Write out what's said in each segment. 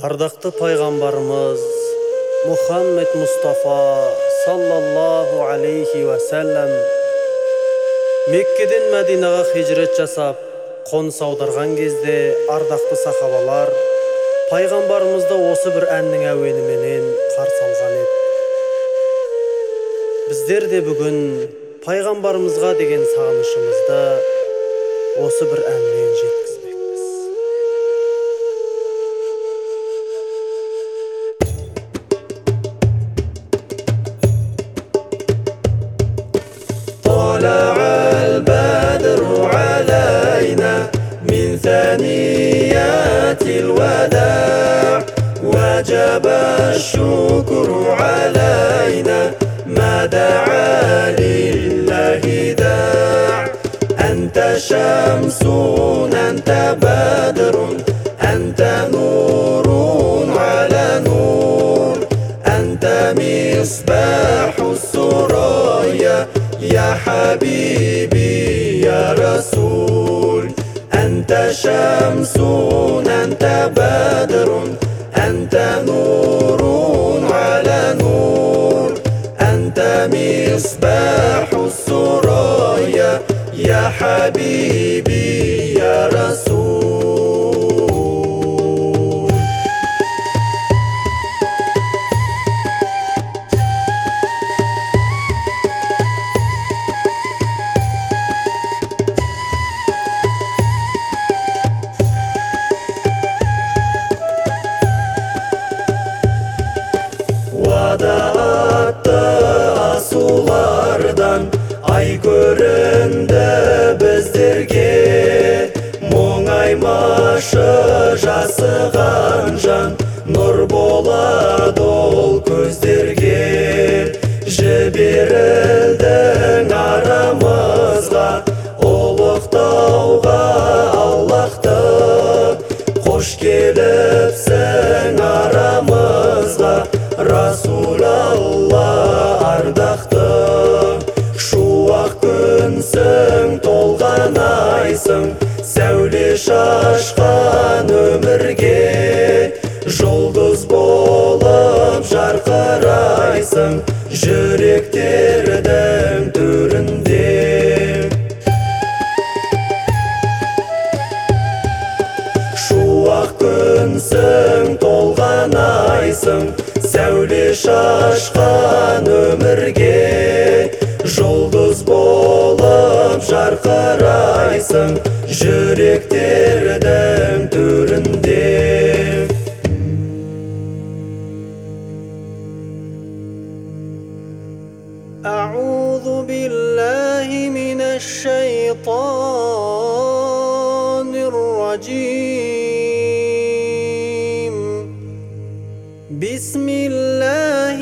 Ардақты пайғамбарымыз Мұхаммед Мұстафа саллаллаху алейхи вассалам Меккеден Мәдинаға хижрет жасап, қоныс аударған кезде ардақты сахабалар пайғамбарымызды осы бір әннің әуеніменен қарсы алған еді. Біздер де бүгін пайғамбарымызға деген сағынышымызды осы бір әнмен жеткізбекпіз. طلع البدر علينا من ثنيات الوداع وجب الشكر علينا ما دعا لله داع أنت شمس أنت بدر أنت نور على نور أنت مصباح السرايا يا حبيبي يا رسول أنت شمس أنت بدر أنت نور على نور أنت مصباح السرايا يا حبيبي يا رسول Vadaatты асулардан ай көрінді біздерге мұңаймашы жасыған жан нұр болады ол көздерге жіберілдің арамызға ұлықтауға Аллахты қош келіпсің арамызға Расулалла ардақты шуақ күнсің толған айсың сәуле шашқан өмірге жұлдыз болып жарқырайсың жүректердің төрінде шуақ күнсің толған айсың сәуле шашқан өмірге жұлдыз болып жарқырайсың жүректердің төрінде أعوذ بالله من الشيطان الرجيم بسم الله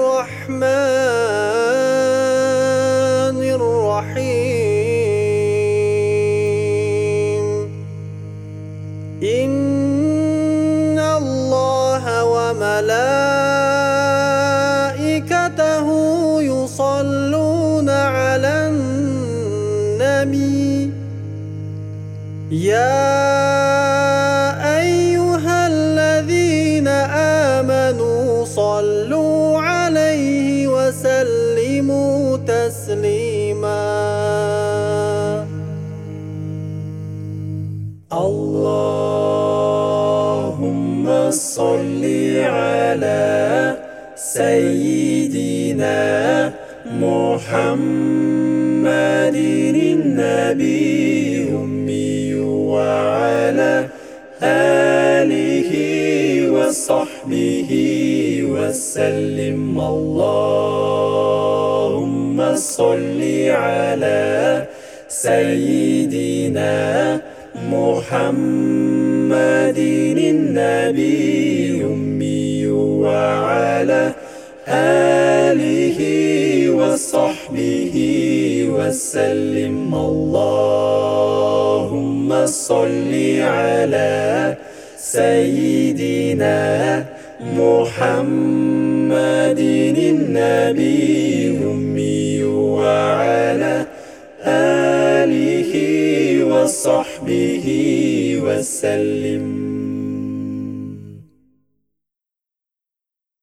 الرحمن الرحيم إن الله وملائكته يصلون على النبي يا أيها الذين آمنوا صلوا عليه وسلموا تسليما اللهم صل على سيدنا محمد النبي الأمي وعلى آله وصحبه وسلم اللهم صل على سيدنا محمد النبي الأمي وعلى آله وصحبه وسلم اللهم صل على سيدنا محمد النبي الأمي وعلى آله وصحبه وسلم